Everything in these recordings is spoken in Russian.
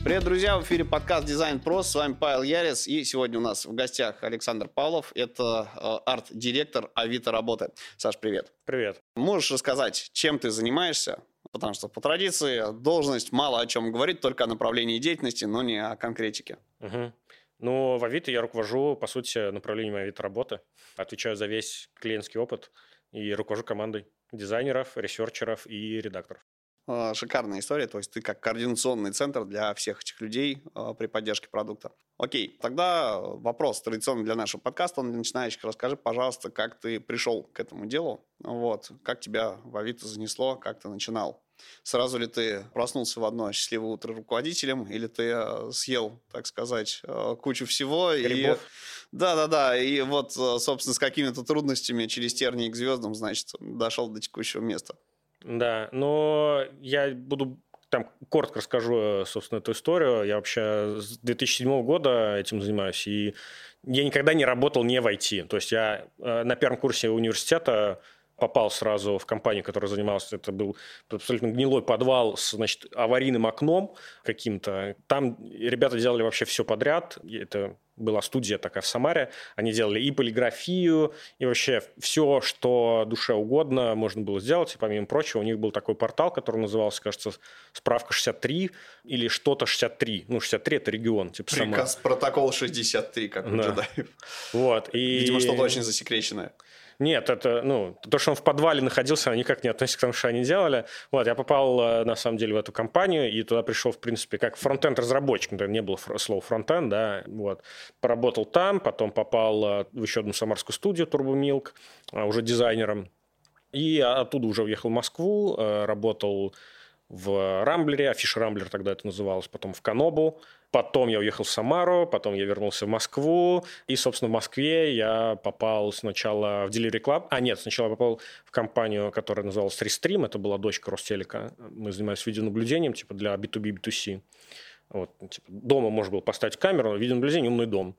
Привет, друзья! В эфире подкаст «Дизайн Про». С вами Павел Ярец. И сегодня у нас в гостях Александр Павлов. Это арт-директор Авито Работы. Саш, привет. Привет. Можешь рассказать, чем ты занимаешься? Потому что по традиции должность мало о чем говорит, только о направлении деятельности, но не о конкретике. Ну, в Авито я руковожу, по сути, направлением Авито Работы. Отвечаю за весь клиентский опыт и руковожу командой дизайнеров, ресерчеров и редакторов. Шикарная история, то есть ты как координационный центр для всех этих людей при поддержке продукта. Окей, тогда вопрос традиционный для нашего подкаста, он для начинающих. Расскажи, пожалуйста, как ты пришел к этому делу, как тебя в Авито занесло, как ты начинал. Сразу ли ты проснулся в одно счастливое утро руководителем, или ты съел, так сказать, кучу всего? Грибов. Да, и вот, собственно, с какими-то трудностями через тернии к звездам, значит, дошел до текущего места. Да, но я буду коротко расскажу, собственно, эту историю. Я вообще с 2007 года этим занимаюсь, и я никогда не работал не в IT. То есть я на первом курсе университета попал сразу в компанию, которая занималась, это был абсолютно гнилой подвал с, аварийным окном каким-то. Там ребята делали вообще все подряд. Это была студия такая в Самаре. Они делали и полиграфию, и вообще все, что душе угодно можно было сделать. И помимо прочего, у них был такой портал, который назывался, кажется, «Справка 63» или что-то 63. 63 – это регион. Типа Приказ протокол 63, как у джедаев. Видимо, что-то очень засекреченное. Нет, это, то, что он в подвале находился, никак не относится к тому, что они делали. Я попал, на самом деле, в эту компанию, и туда пришел, в принципе, как фронтенд-разработчик. Не было слова фронтенд, да, Поработал там, потом попал в еще одну самарскую студию Turbo Milk, уже дизайнером. И оттуда уже уехал в Москву, работал в Рамблере, Афиша Рамблер тогда это называлось, потом в Канобу. Потом я уехал в Самару, потом я вернулся в Москву. И, собственно, в Москве я попал сначала в Delivery Club. Сначала я попал в компанию, которая называлась Restream. Это была дочка Ростелека. Мы занимались видеонаблюдением для B2B, B2C. Дома можно было поставить камеру, видеонаблюдение, умный дом.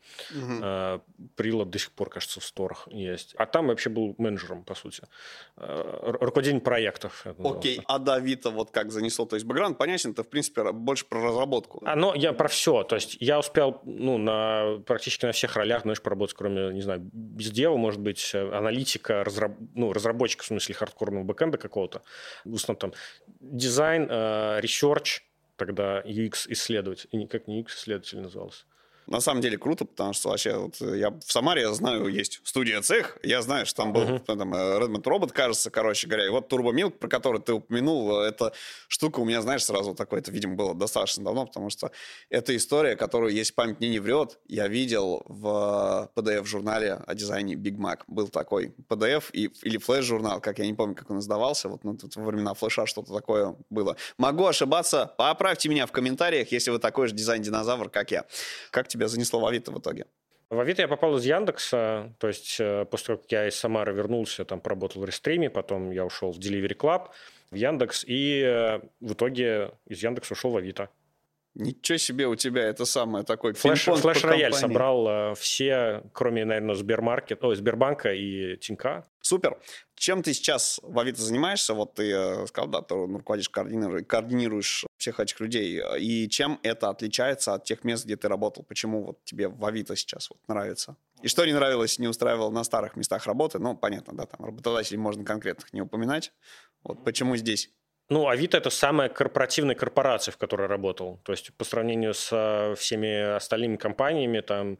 Прилад до сих пор, кажется, в сторах есть. А там вообще был менеджером, по сути. Руководитель проектов. Окей, а до Авито как занесло? То есть бэкграунд понятен, это, в принципе, больше про разработку. Я про все. То есть я успел практически на всех ролях, поработать, кроме, не знаю, бездева, может быть, аналитика, разработчик, в смысле, хардкорного бэкэнда какого-то. В основном дизайн, ресерч, тогда UX-исследователь, и никак не UX-исследователь назывался. На самом деле круто, потому что вообще я в Самаре, я знаю, есть студия «Цех», я знаю, что там был Redmond Robot, кажется, короче говоря, и Turbo Milk, про который ты упомянул, эта штука у меня, сразу такое, это, видимо, было достаточно давно, потому что это история, которую, если память мне не врет, я видел в PDF-журнале о дизайне Big Mac. Был такой PDF или флеш-журнал, как я не помню, как он издавался, тут во времена флеша что-то такое было. Могу ошибаться, поправьте меня в комментариях, если вы такой же дизайн-динозавр, как я. Как тебя занесло в Авито в итоге? В Авито я попал из Яндекса, то есть после того, как я из Самары вернулся, там поработал в Рестриме, потом я ушел в Delivery Club, в Яндекс, и в итоге из Яндекса ушел в Авито. Ничего себе у тебя, это самое такой Флеш-рояль собрал все, кроме, наверное, Сбербанка и Тинька. Супер. Чем ты сейчас в Авито занимаешься? Ты сказал, да, ты руководишь, координируешь всех этих людей. И чем это отличается от тех мест, где ты работал? Почему тебе в Авито сейчас нравится? И что не нравилось, не устраивало на старых местах работы? Понятно, да, там работодателей можно конкретных не упоминать. Почему здесь? Авито – это самая корпоративная корпорация, в которой я работал. То есть по сравнению с всеми остальными компаниями,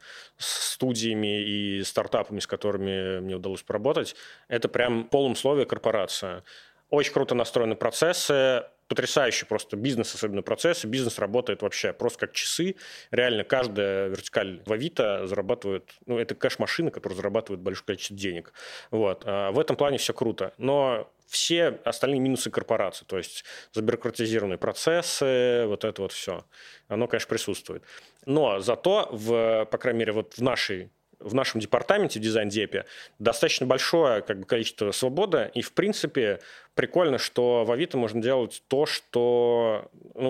с студиями и стартапами, с которыми мне удалось поработать, это прям в полном слове корпорация. Очень круто настроены процессы, потрясающий просто бизнес, особенно процессы. Бизнес работает вообще просто как часы. Реально каждая вертикаль в Авито зарабатывает... это кэш-машина, которая зарабатывает большое количество денег. В этом плане все круто. Но все остальные минусы корпорации, то есть забюрократизированные процессы, это все, оно, конечно, присутствует. Но зато, по крайней мере, в нашем департаменте, в дизайн-депе, достаточно большое количество свободы, и, в принципе, прикольно, что в Авито можно делать то, что,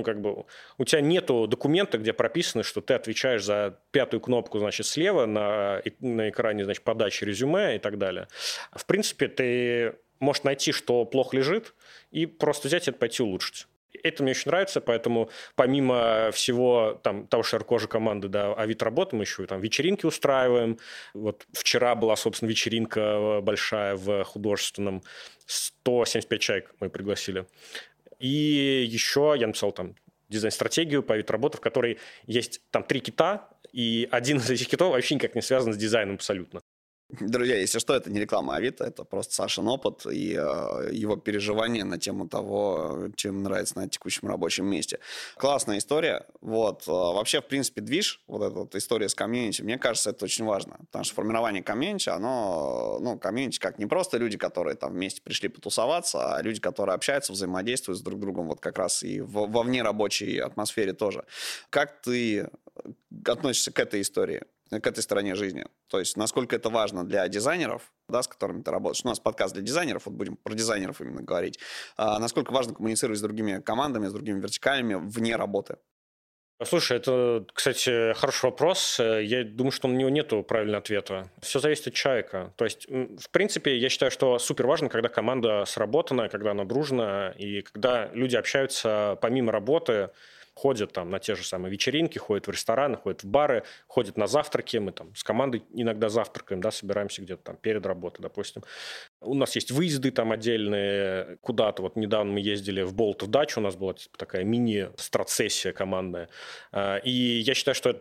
у тебя нету документа, где прописано, что ты отвечаешь за 5-ю кнопку, слева на экране, подачи резюме и так далее. В принципе, ты можешь найти, что плохо лежит, и просто взять это, пойти улучшить. это мне очень нравится, поэтому помимо всего там, того широкожей команды, да, Авито-работы, мы еще там вечеринки устраиваем. Вот вчера была, собственно, вечеринка большая в художественном, 175 человек мы пригласили. И еще я написал там дизайн-стратегию по Авито-работе, в которой есть там 3 кита, и один из этих китов вообще никак не связан с дизайном абсолютно. Друзья, если что, это не реклама Авито, это просто Сашин опыт и его переживания на тему того, чем нравится на текущем рабочем месте. Классная история. Вот. Вообще, в принципе, движ, вот эта вот история с комьюнити, мне кажется, это очень важно. Потому что формирование комьюнити, комьюнити как не просто люди, которые там вместе пришли потусоваться, а люди, которые общаются, взаимодействуют с друг другом, вот как раз и во внерабочей атмосфере тоже. Как ты относишься к этой истории? К этой стороне жизни. То есть, насколько это важно для дизайнеров, да, с которыми ты работаешь. У нас подкаст для дизайнеров, вот будем про дизайнеров именно говорить. Насколько важно коммуницировать с другими командами, с другими вертикалями вне работы? Слушай, это, кстати, хороший вопрос. Я думаю, что на него нету правильного ответа. Все зависит от человека. То есть, в принципе, я считаю, что супер важно, когда команда сработана, когда она дружна, и когда люди общаются помимо работы, ходят там на те же самые вечеринки, ходят в рестораны, ходят в бары, ходят на завтраки. Мы там с командой иногда завтракаем, да, собираемся где-то там перед работой, допустим. У нас есть выезды там отдельные куда-то. Вот недавно мы ездили в Болтов дачу, у нас была такая мини-стратсессия командная. И я считаю, что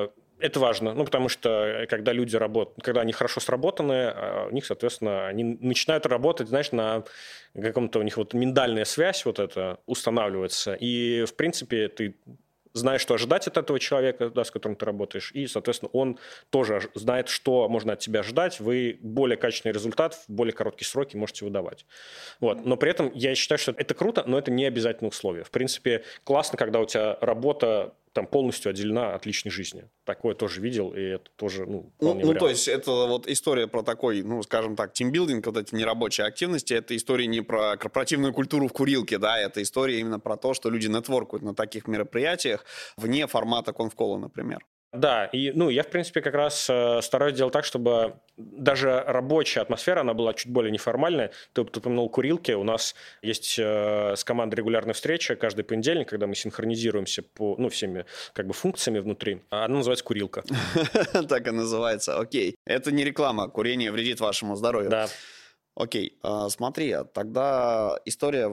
это важно, потому что когда люди работают, когда они хорошо сработаны, у них, соответственно, они начинают работать, знаешь, на каком-то у них вот миндальная связь вот эта устанавливается, и, в принципе, ты знаешь, что ожидать от этого человека, да, с которым ты работаешь, и, соответственно, он тоже знает, что можно от тебя ожидать, вы более качественный результат в более короткие сроки можете выдавать. Вот. Но при этом я считаю, что это круто, но это не обязательное условие. В принципе, классно, когда у тебя работа там полностью отделена от личной жизни. Такое тоже видел, и это тоже, вполне вариант. То есть это вот история про такой, скажем так, тимбилдинг, вот эти нерабочие активности, это история не про корпоративную культуру в курилке, да, это история именно про то, что люди нетворкуют на таких мероприятиях вне формата конфкола, например. Да, и, я, в принципе, как раз стараюсь делать так, чтобы даже рабочая атмосфера, она была чуть более неформальная. Ты упомянул курилки, у нас есть с командой регулярная встреча каждый понедельник, когда мы синхронизируемся по, всеми как бы функциями внутри. Она называется курилка. Так и называется, окей. Это не реклама, курение вредит вашему здоровью. Да. Окей, смотри, тогда история,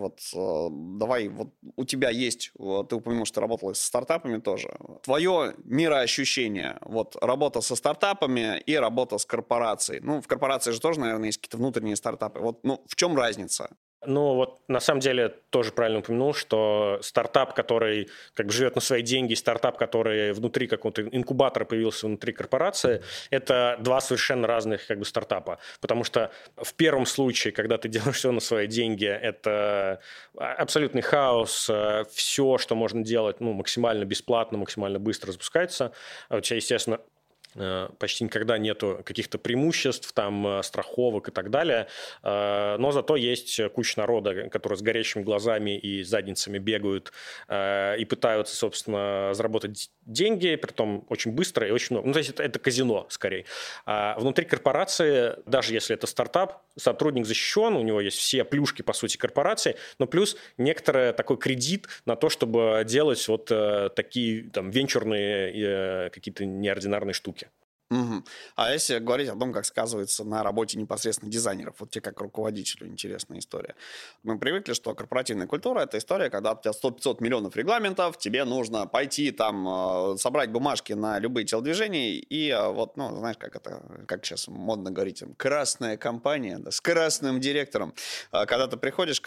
давай, у тебя есть, ты упомянул, что работала со стартапами тоже. Твое мироощущение, работа со стартапами и работа с корпорацией. В корпорации же тоже, наверное, есть какие-то внутренние стартапы. В чем разница? На самом деле тоже правильно упомянул, что стартап, который как бы живет на свои деньги, стартап, который внутри какого-то инкубатора появился внутри корпорации, это два совершенно разных как бы стартапа. Потому что в первом случае, когда ты делаешь все на свои деньги, это абсолютный хаос, все, что можно делать, максимально бесплатно, максимально быстро запускается. У тебя, естественно, почти никогда нету каких-то преимуществ, там, страховок и так далее, но зато есть куча народа, которые с горящими глазами и задницами бегают и пытаются, собственно, заработать деньги, притом очень быстро и очень много. То есть это казино, скорее. А внутри корпорации, даже если это стартап, сотрудник защищен, у него есть все плюшки, по сути, корпорации, но плюс некоторый такой кредит на то, чтобы делать такие там венчурные какие-то неординарные штуки. Угу. А если говорить о том, как сказывается на работе непосредственно дизайнеров, тебе как руководителю интересная история. Мы привыкли, что корпоративная культура – это история, когда у тебя 100-500 миллионов регламентов, тебе нужно пойти там, собрать бумажки на любые телодвижения и знаешь, как сейчас модно говорить, красная компания, да, с красным директором. Когда ты приходишь,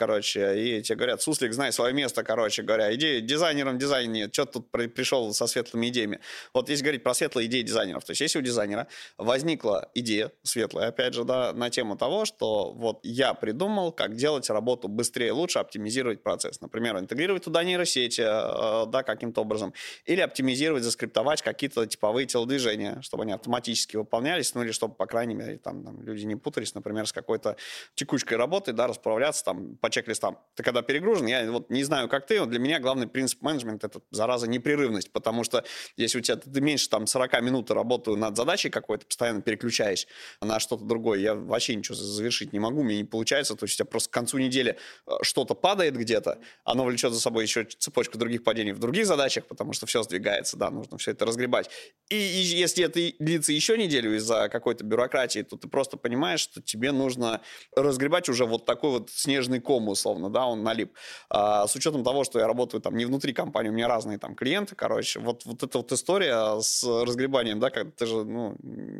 и тебе говорят, суслик, знай свое место, иди дизайнером дизайне, что тут пришел со светлыми идеями. Если говорить про светлые идеи дизайнеров, то есть если у дизайнера возникла идея светлая, опять же, да, на тему того, что я придумал, как делать работу быстрее, лучше, оптимизировать процесс. Например, интегрировать туда нейросети, да, каким-то образом, или оптимизировать, заскриптовать какие-то типовые телодвижения, чтобы они автоматически выполнялись, или чтобы, по крайней мере, там люди не путались, например, с какой-то текучкой работы, да, расправляться там по чек-листам. Ты когда перегружен, я не знаю, как ты, для меня главный принцип менеджмента – это, зараза, непрерывность, потому что если у тебя ты меньше там 40 минут работаю над задачей какой-то, постоянно переключаясь на что-то другое, я вообще ничего завершить не могу, мне не получается, то есть у тебя просто к концу недели что-то падает где-то, оно влечет за собой еще цепочку других падений в других задачах, потому что все сдвигается, да, нужно все это разгребать. И если это длится еще неделю из-за какой-то бюрократии, то ты просто понимаешь, что тебе нужно разгребать уже вот такой вот снежный ком, условно, да, он налип. С учетом того, что я работаю там не внутри компании, у меня разные там клиенты, короче, вот эта вот история с разгребанием, да, когда ты же, ну,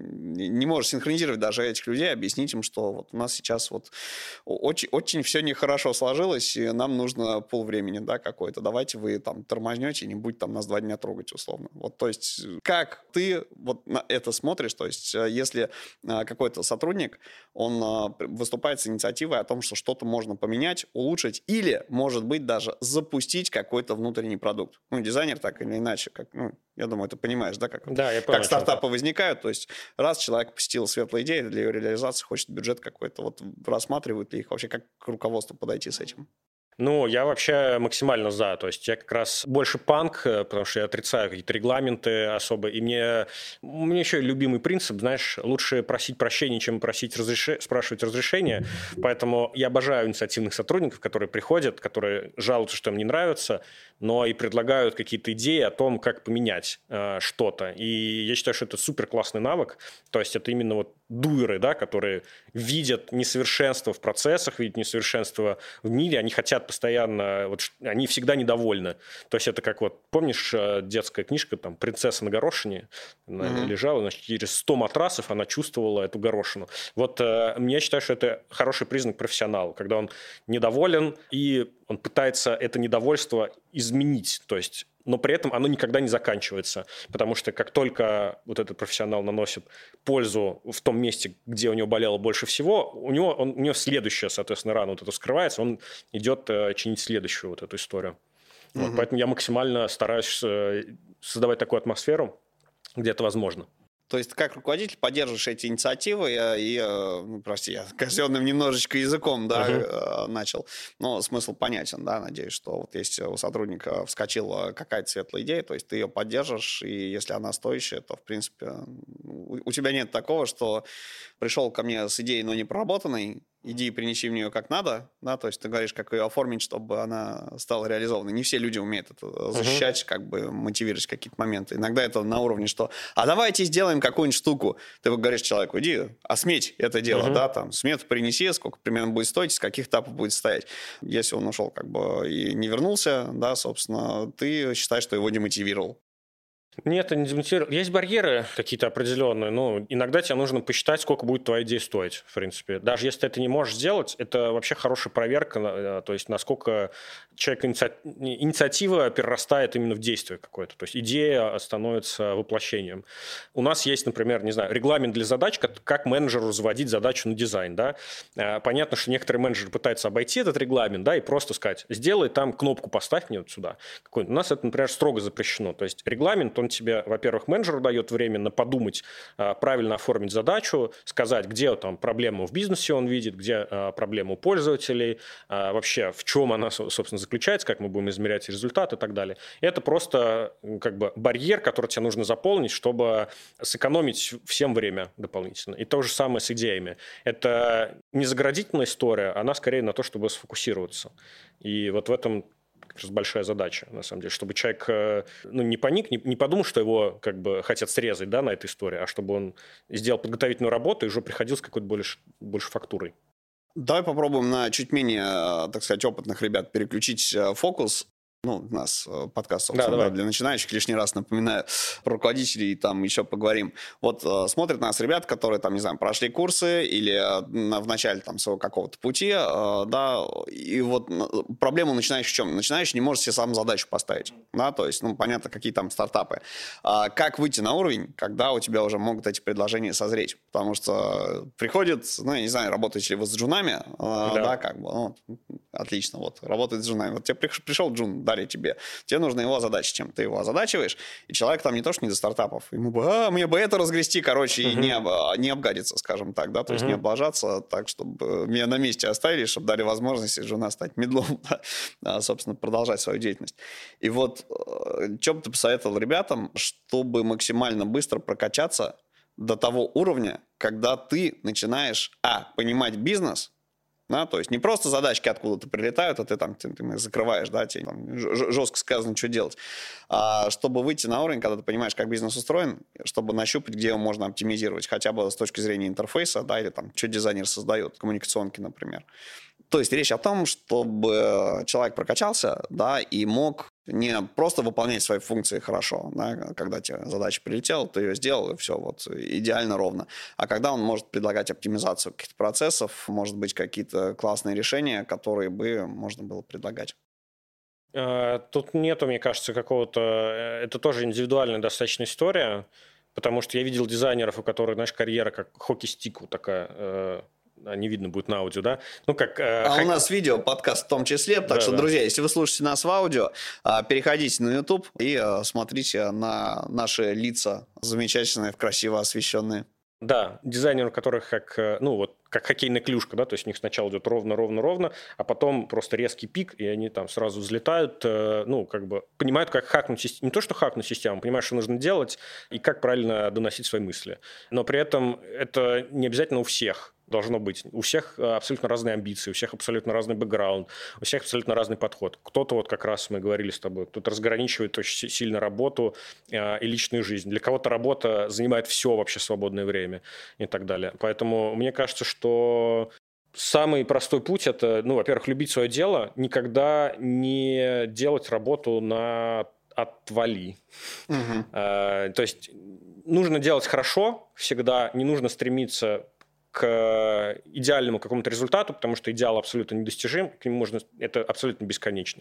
не можешь синхронизировать даже этих людей, объяснить им, что вот у нас сейчас вот очень, очень все нехорошо сложилось, и нам нужно полвремени, да, какое-то. Давайте вы там тормознете, не будь там нас 2 дня трогать, условно. Вот, то есть, как ты вот на это смотришь, то есть, если какой-то сотрудник, он выступает с инициативой о том, что что-то можно поменять, улучшить или, может быть, даже запустить какой-то внутренний продукт. Ну, дизайнер так или иначе, как, ну, я думаю, ты понимаешь, да, как, да, я понял, как стартапы возникают. То есть, раз человек посетил светлые идеи, для ее реализации хочет бюджет какой-то, вот рассматривают ли их вообще, как к руководству подойти с этим? Ну, я вообще максимально за. То есть я как раз больше панк, потому что я отрицаю какие-то регламенты особо. И у меня еще любимый принцип, знаешь, лучше просить прощения, чем спрашивать разрешения. Поэтому я обожаю инициативных сотрудников, которые приходят, которые жалуются, что им не нравится, но и предлагают какие-то идеи о том, как поменять что-то. И я считаю, что это супер классный навык. То есть это именно вот дуэры, да, которые видят несовершенство в процессах, видят несовершенство в мире, они хотят постоянно, вот, они всегда недовольны. То есть это как вот, помнишь, детская книжка, там, «Принцесса на горошине», она лежала, значит, через 100 матрасов она чувствовала эту горошину. Вот я считаю, что это хороший признак профессионала, когда он недоволен, и он пытается это недовольство изменить, то есть, но при этом оно никогда не заканчивается, потому что как только вот этот профессионал наносит пользу в том месте, где у него болело больше всего, у него следующая, соответственно, рана вот эта скрывается, он идет чинить следующую вот эту историю. Вот, поэтому я максимально стараюсь создавать такую атмосферу, где это возможно. То есть как руководитель поддерживаешь эти инициативы ну, прости, я казенным немножечко языком, да, начал, но смысл понятен, да, надеюсь, что вот если у сотрудника вскочила какая-то светлая идея, то есть ты ее поддержишь, и если она стоящая, то, в принципе, у тебя нет такого, что пришел ко мне с идеей, но не проработанной, иди и принеси мне ее как надо, да, то есть ты говоришь, как ее оформить, чтобы она стала реализованной. Не все люди умеют это защищать, как бы мотивировать какие-то моменты. Иногда это на уровне, что, а давайте сделаем какую-нибудь штуку. Ты говоришь человеку, иди, осметь это дело, да, там, смету принеси, сколько примерно будет стоить, с каких этапов будет стоять. Если он ушел, как бы, и не вернулся, да, собственно, ты считаешь, что его демотивировал. Нет, это не демотивирует. Есть барьеры какие-то определенные. Ну, иногда тебе нужно посчитать, сколько будет твоя идея стоить, в принципе. Даже если ты это не можешь сделать, это вообще хорошая проверка, то есть насколько человек инициатива перерастает именно в действие какое-то. То есть идея становится воплощением. У нас есть, например, не знаю, регламент для задач, как менеджеру заводить задачу на дизайн. Да? Понятно, что некоторые менеджеры пытаются обойти этот регламент, да, и просто сказать, сделай там кнопку, поставь мне вот сюда. У нас это, например, строго запрещено. То есть регламент, он тебе, во-первых, менеджеру дает временно подумать, правильно оформить задачу, сказать, где там проблема в бизнесе он видит, где проблема у пользователей, вообще в чем она, собственно, заключается, как мы будем измерять результат и так далее. Это просто как бы барьер, который тебе нужно заполнить, чтобы сэкономить всем время дополнительно. И то же самое с идеями. Это не заградительная история, она скорее на то, чтобы сфокусироваться. И вот в этом большая задача, на самом деле, чтобы человек не паник, не подумал, что его как бы хотят срезать, да, на этой истории, а чтобы он сделал подготовительную работу и уже приходил с какой-то больше фактурой. Давай попробуем на чуть менее, так сказать, опытных ребят переключить фокус. Ну, у нас подкаст, собственно, для начинающих. Лишний раз напоминаю про руководителей, там еще поговорим. Вот смотрят нас ребят, которые, там, не знаю, прошли курсы или в начале там своего какого-то пути, да, и вот проблема начинающих в чем? Начинающий не может себе сам задачу поставить, да, то есть, ну, понятно, какие там стартапы. Как выйти на уровень, когда у тебя уже могут эти предложения созреть? Потому что приходит, ну, я не знаю, работаете ли вы с джунами, да, как бы, ну, отлично, вот, работает с джунами. Вот тебе пришел джун, дали тебе нужно его озадачить, чем ты его озадачиваешь, и человек там не то, что не до стартапов, ему бы, мне бы это разгрести, короче, и не обгадиться, скажем так, да, то есть не облажаться так, чтобы меня на месте оставили, чтобы дали возможность жена стать медлом, да, собственно, продолжать свою деятельность. И вот, что бы ты посоветовал ребятам, чтобы максимально быстро прокачаться до того уровня, когда ты начинаешь, понимать бизнес, да, то есть не просто задачки откуда-то прилетают, а ты их закрываешь, да, тебе там жестко сказано, что делать, а чтобы выйти на уровень, когда ты понимаешь, как бизнес устроен, чтобы нащупать, где его можно оптимизировать, хотя бы с точки зрения интерфейса, да, или там, что дизайнер создает, коммуникационки, например. То есть речь о том, чтобы человек прокачался, да, и мог не просто выполнять свои функции хорошо, да, когда тебе задача прилетела, ты ее сделал, и все, вот, идеально ровно. А когда он может предлагать оптимизацию каких-то процессов, может быть, какие-то классные решения, которые бы можно было предлагать. Тут нету, мне кажется, какого-то... Это тоже индивидуальная достаточно история, потому что я видел дизайнеров, у которых, знаешь, карьера как хоккей-стик вот такая... Не видно будет на аудио, да? Ну, как... у нас видео, подкаст в том числе, так что, друзья, если вы слушаете нас в аудио, переходите на YouTube и смотрите на наши лица замечательные, красиво освещенные. Да, дизайнеры, у которых как хоккейная клюшка, да, то есть у них сначала идет ровно, а потом просто резкий пик, и они там сразу взлетают, понимают, как хакнуть систему, не то, что хакнуть систему, понимают, что нужно делать и как правильно доносить свои мысли. Но при этом это не обязательно у всех должно быть. У всех абсолютно разные амбиции, у всех абсолютно разный бэкграунд, у всех абсолютно разный подход. Кто-то, вот как раз мы говорили с тобой, кто-то разграничивает очень сильно работу и личную жизнь. Для кого-то работа занимает все вообще свободное время и так далее. Поэтому мне кажется, что самый простой путь – это, во-первых, любить свое дело, никогда не делать работу на отвали. То есть нужно делать хорошо всегда, не нужно стремиться к идеальному какому-то результату, потому что идеал абсолютно недостижим, к нему это абсолютно бесконечно.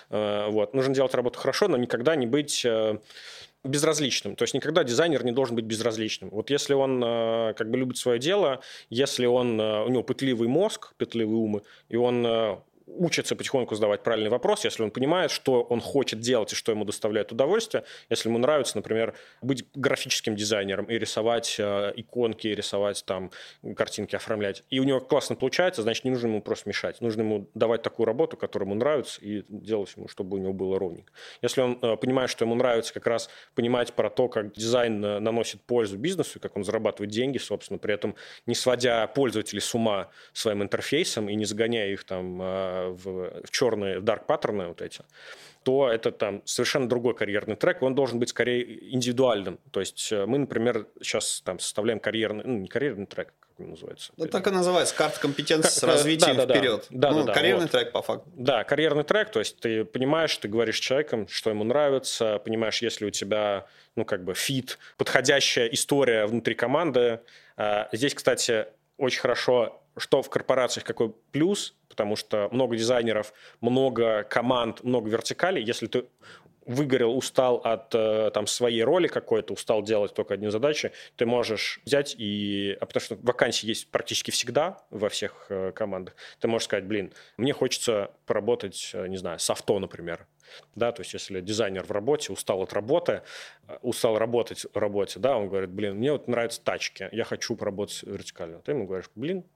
Вот. Нужно делать работу хорошо, но никогда не быть безразличным. То есть никогда дизайнер не должен быть безразличным. Вот если он любит свое дело, если у него пытливый мозг, пытливый ум, и он учится потихоньку задавать правильный вопрос, если он понимает, что он хочет делать и что ему доставляет удовольствие, если ему нравится, например, быть графическим дизайнером и рисовать иконки, рисовать там картинки, оформлять, и у него классно получается, значит, не нужно ему просто мешать. Нужно ему давать такую работу, которая ему нравится, и делать ему, чтобы у него было ровненько. Если он понимает, что ему нравится как раз понимать про то, как дизайн наносит пользу бизнесу, как он зарабатывает деньги, собственно, при этом не сводя пользователей с ума своим интерфейсом и не загоняя их там в черные дарк паттерны вот эти, то это там совершенно другой карьерный трек, он должен быть скорее индивидуальным. То есть мы, например, сейчас там составляем карьерный, не карьерный трек, как он называется? Ну, так и называется, карта компетенций с развитием вперед. Карьерный трек по факту. Да, карьерный трек, то есть ты понимаешь, ты говоришь с человеком, что ему нравится, понимаешь, если у тебя, фит, подходящая история внутри команды. Здесь, кстати, очень хорошо, что в корпорациях какой плюс, потому что много дизайнеров, много команд, много вертикалей. Если ты выгорел, устал от своей роли какой-то, устал делать только одни задачи, ты можешь взять потому что вакансии есть практически всегда во всех командах, ты можешь сказать, мне хочется поработать, не знаю, с авто, например. Да, то есть если дизайнер в работе, устал от работы, устал работать в работе, да, он говорит, мне вот нравятся тачки, я хочу поработать вертикально. Ты ему говоришь,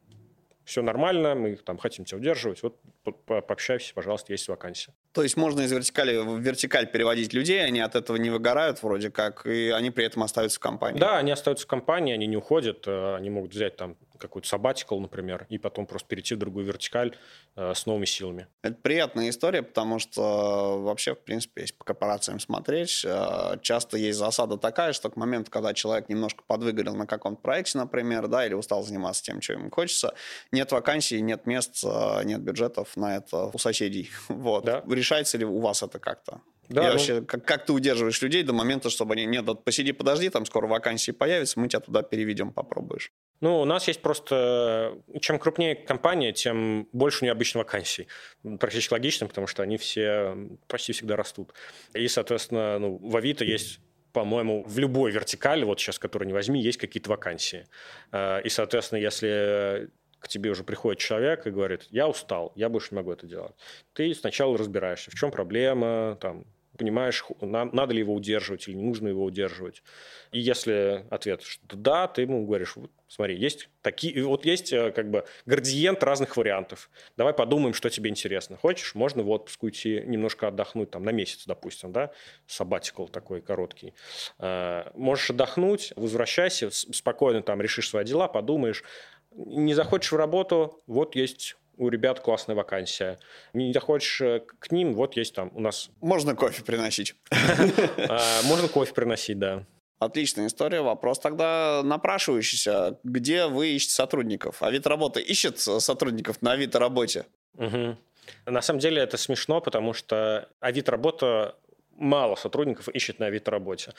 все нормально, мы там хотим тебя удерживать, вот пообщайся, пожалуйста, есть вакансия. То есть можно из вертикали в вертикаль переводить людей, они от этого не выгорают вроде как, и они при этом остаются в компании. Да, они остаются в компании, они не уходят, они могут взять там какой-то sabbatical, например, и потом просто перейти в другую вертикаль с новыми силами. Это приятная история, потому что вообще, в принципе, если по корпорациям смотреть, часто есть засада такая, что к моменту, когда человек немножко подвыгорел на каком-то проекте, например, да, или устал заниматься тем, чем ему хочется, нет вакансий, нет мест, нет бюджетов на это у соседей. Вот. Да. Решается ли у вас это как-то? Да, вообще, как ты удерживаешь людей до момента, чтобы они... Нет, посиди, подожди, там скоро вакансии появятся, мы тебя туда переведем, попробуешь. У нас есть просто... Чем крупнее компания, тем больше у нее обычно вакансий. Практически логично, потому что они все почти всегда растут. И, соответственно, в Авито есть, по-моему, в любой вертикали, вот сейчас, которую не возьми, есть какие-то вакансии. И, соответственно, если к тебе уже приходит человек и говорит, я устал, я больше не могу это делать. Ты сначала разбираешься, в чем проблема, понимаешь, надо ли его удерживать или не нужно его удерживать. И если ответ, что да, ты ему говоришь, вот, смотри, есть такие, вот есть как бы градиент разных вариантов. Давай подумаем, что тебе интересно. Хочешь, можно в отпуск уйти, немножко отдохнуть, там, на месяц, допустим, да, сабатикл такой короткий. Можешь отдохнуть, возвращайся, спокойно там решишь свои дела, подумаешь. Не захочешь в работу, вот есть у ребят классная вакансия. Не захочешь к ним, вот есть там у нас... Можно кофе приносить. Можно кофе приносить, да. Отличная история. Вопрос тогда напрашивающийся. Где вы ищете сотрудников? Авито работа ищет сотрудников на Авито работе? Угу. На самом деле это смешно, потому что Авито работа мало сотрудников ищет на Авито работе.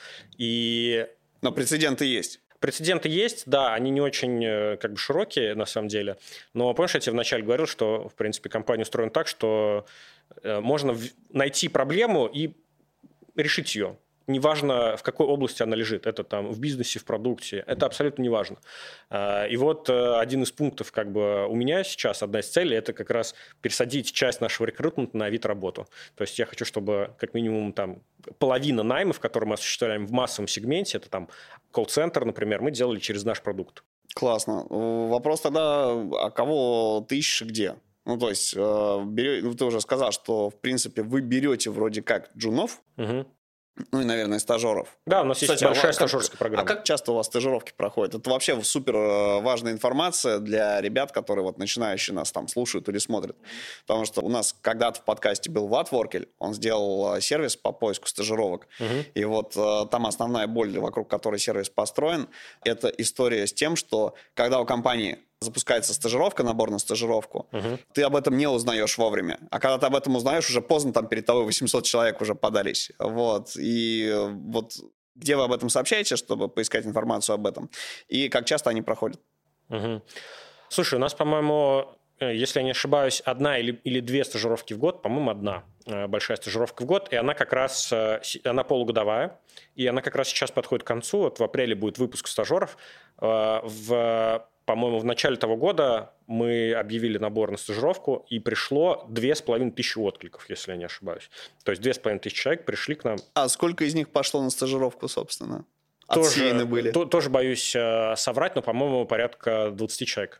Но прецеденты есть. Прецеденты есть, да, они не очень как бы широкие на самом деле, но помнишь, я тебе вначале говорил, что, в принципе, компания устроена так, что можно найти проблему и решить ее. Неважно, в какой области она лежит, это там в бизнесе, в продукте, это абсолютно неважно. И вот один из пунктов как бы у меня сейчас, одна из целей, это как раз пересадить часть нашего рекрутмента на Авито работу. То есть я хочу, чтобы как минимум там половина наймов, которые мы осуществляем в массовом сегменте, это там колл-центр, например, мы делали через наш продукт. Классно. Вопрос тогда, а кого ты ищешь и где? Ну, то есть, ты уже сказал, что, в принципе, вы берете вроде как джунов, ну и, наверное, стажеров. Да, у нас есть большая стажерская программа. А как часто у вас стажировки проходят? Это вообще супер важная информация для ребят, которые вот начинающие нас там слушают или смотрят. Потому что у нас когда-то в подкасте был Влад Воркель, он сделал сервис по поиску стажировок. И вот там основная боль, вокруг которой сервис построен, это история с тем, что когда у компании запускается стажировка, набор на стажировку, ты об этом не узнаешь вовремя. А когда ты об этом узнаешь, уже поздно, там перед тобой 800 человек уже подались. Вот. И вот где вы об этом сообщаете, чтобы поискать информацию об этом? И как часто они проходят? Слушай, у нас, по-моему, если я не ошибаюсь, одна или две стажировки в год, по-моему, одна большая стажировка в год, и она как раз, она полугодовая, и она как раз сейчас подходит к концу, вот в апреле будет выпуск стажеров. По-моему, в начале того года мы объявили набор на стажировку, и пришло 2500 откликов, если я не ошибаюсь. То есть 2500 человек пришли к нам. А сколько из них пошло на стажировку, собственно? Отсеяны были? Тоже боюсь соврать, но, по-моему, порядка 20 человек.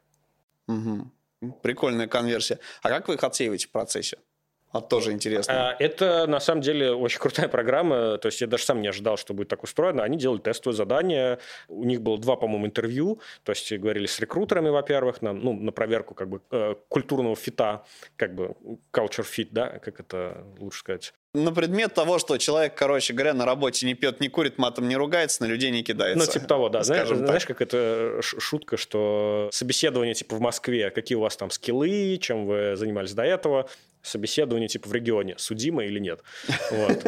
Прикольная конверсия. А как вы их отсеиваете в процессе? Тоже интересно. Это, на самом деле, очень крутая программа. То есть я даже сам не ожидал, что будет так устроено. Они делали тестовые задания. У них было 2, по-моему, интервью. То есть говорили с рекрутерами, во-первых, на проверку как бы культурного фита, как бы culture fit, да, как это лучше сказать. На предмет того, что человек, короче говоря, на работе не пьет, не курит, матом не ругается, на людей не кидается. Ну, типа того, да. Знаешь, как это шутка, что собеседование типа в Москве, какие у вас там скиллы, чем вы занимались до этого, собеседование типа в регионе, судимо или нет. Вот.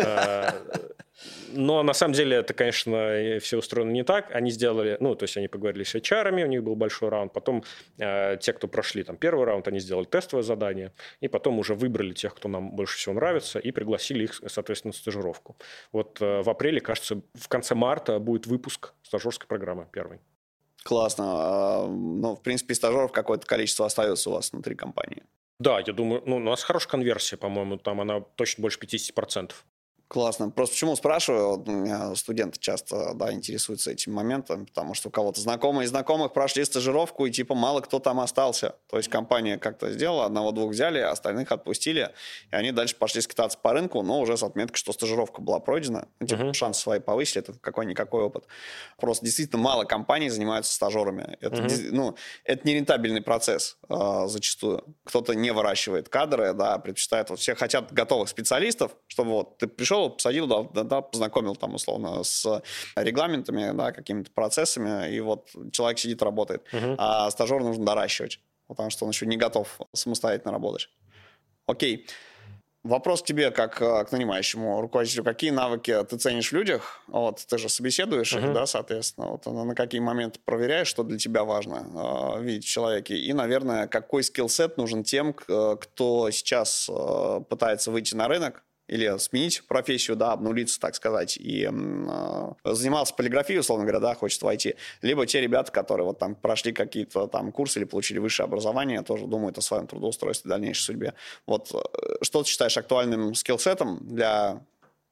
Но на самом деле это, конечно, все устроено не так. Они сделали, ну, то есть они поговорили с HR-ами, у них был большой раунд, потом те, кто прошли там первый раунд, они сделали тестовое задание, и потом уже выбрали тех, кто нам больше всего нравится, и пригласили их, соответственно, на стажировку. Вот в апреле, кажется, в конце марта будет выпуск стажерской программы первый. Классно. Ну, в принципе, стажеров какое-то количество остается у вас внутри компании. Да, я думаю, ну, у нас хорошая конверсия, по-моему, там она точно больше 50%. Классно. Просто почему спрашиваю? Вот у меня студенты часто, да, интересуются этим моментом, потому что у кого-то знакомые из знакомых прошли стажировку, и типа мало кто там остался. То есть компания как-то сделала, одного-двух взяли, остальных отпустили, и они дальше пошли скитаться по рынку, но уже с отметкой, что стажировка была пройдена. Ну, типа шансы свои повысили, это какой-никакой опыт. Просто действительно мало компаний занимаются стажерами. Это, ну, это не рентабельный процесс зачастую. Кто-то не выращивает кадры, да, предпочитает, вот все хотят готовых специалистов, чтобы вот ты пришел, посадил, да, познакомил там условно с регламентами, да, какими-то процессами, и вот человек сидит, работает. А стажера нужно доращивать, потому что он еще не готов самостоятельно работать. Окей. Вопрос к тебе, как к нанимающему руководителю. Какие навыки ты ценишь в людях? Вот, ты же собеседуешь их, да, соответственно. Вот, на какие моменты проверяешь, что для тебя важно видеть в человеке? И, наверное, какой скиллсет нужен тем, кто сейчас пытается выйти на рынок, или сменить профессию, да, обнулиться, так сказать, и занимался полиграфией, условно говоря, да, хочет войти. Либо те ребята, которые вот там прошли какие-то там курсы или получили высшее образование, тоже думают о своем трудоустройстве, дальнейшей судьбе. Вот что ты считаешь актуальным скиллсетом для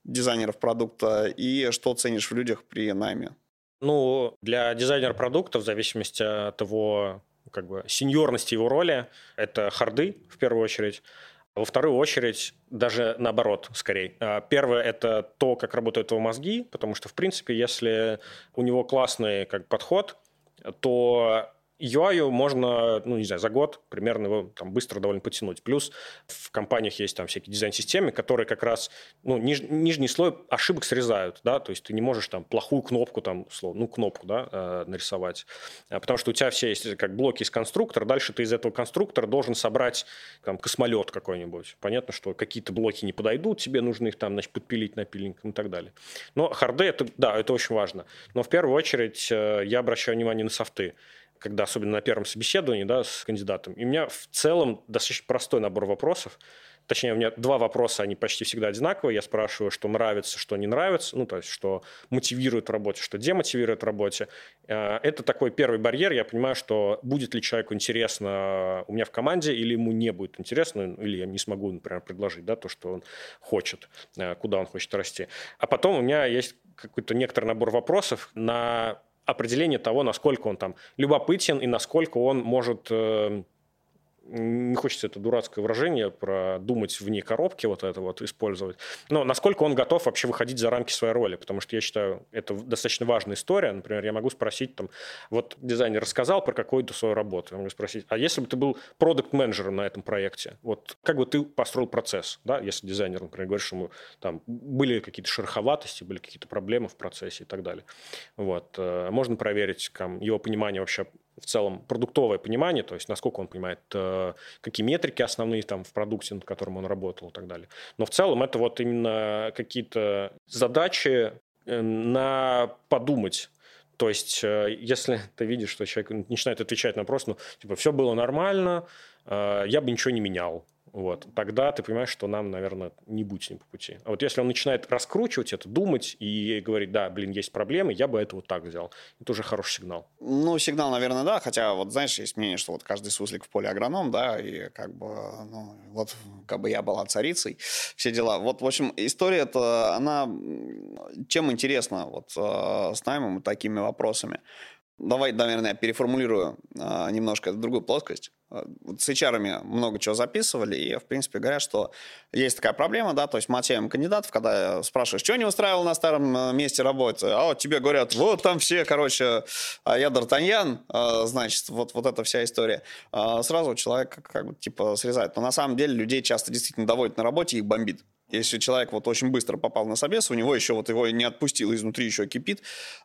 дизайнеров продукта и что ценишь в людях при найме? Ну, для дизайнера продукта, в зависимости от его как бы сеньорности его роли, это харды в первую очередь. Во вторую очередь, даже наоборот, скорее. Первое – это то, как работают его мозги, потому что, в принципе, если у него классный подход, то UI можно, ну, не знаю, за год примерно его там быстро довольно потянуть. Плюс в компаниях есть там всякие дизайн-системы, которые как раз, ну, нижний слой ошибок срезают, да, то есть ты не можешь там плохую кнопку, там, условно, ну, кнопку, да, нарисовать, потому что у тебя все есть как блоки из конструктора, дальше ты из этого конструктора должен собрать там космолет какой-нибудь. Понятно, что какие-то блоки не подойдут, тебе нужно их там, значит, подпилить напильником и так далее. Но харды, это, да, это очень важно. Но в первую очередь я обращаю внимание на софты, когда особенно на первом собеседовании, да, с кандидатом. И у меня в целом достаточно простой набор вопросов. Точнее, у меня 2 вопроса, они почти всегда одинаковые. Я спрашиваю, что нравится, что не нравится, ну, то есть, что мотивирует в работе, что демотивирует в работе. Это такой первый барьер. Я понимаю, что будет ли человеку интересно у меня в команде, или ему не будет интересно, или я не смогу, например, предложить, да, то, что он хочет, куда он хочет расти. А потом у меня есть какой-то некоторый набор вопросов на определение того, насколько он там любопытен и насколько он может, не хочется это дурацкое выражение про думать вне коробки, вот это вот использовать, но насколько он готов вообще выходить за рамки своей роли, потому что я считаю, это достаточно важная история. Например, я могу спросить, там, вот дизайнер рассказал про какую-то свою работу, я могу спросить, а если бы ты был продакт-менеджером на этом проекте, вот как бы ты построил процесс, да, если дизайнер, например, говорит, что ему там были какие-то шероховатости, были какие-то проблемы в процессе и так далее. Вот. Можно проверить там, его понимание вообще в целом, продуктовое понимание, то есть насколько он понимает, какие метрики основные там в продукте, над которым он работал и так далее. Но в целом это вот именно какие-то задачи на подумать. То есть если ты видишь, что человек начинает отвечать на вопрос, ну, типа, все было нормально, я бы ничего не менял. Вот. Тогда ты понимаешь, что нам, наверное, не будет с ним по пути. А вот если он начинает раскручивать это, думать и говорить, да, блин, есть проблемы, я бы это вот так взял. Это уже хороший сигнал. Ну, сигнал, наверное, да. Хотя, вот, знаешь, есть мнение, что вот каждый суслик в поле агроном, да, и как бы, ну, вот, как бы я была царицей, все дела. Вот, в общем, история-то, она чем интересна вот с наймом и такими вопросами. Давай, наверное, я переформулирую немножко эту другую плоскость. Вот с HR-ами много чего записывали, и, в принципе, говорят, что есть такая проблема, да, то есть мы отсеиваем кандидатов, когда спрашиваешь, что не устраивал на старом месте работы, а вот тебе говорят, вот там все, короче, я Д'Артаньян, значит, вот эта вся история. Сразу человек как бы типа срезает. Но на самом деле людей часто действительно доводят на работе и их бомбит. Если человек вот очень быстро попал на собес, у него еще вот его не отпустило, изнутри еще кипит.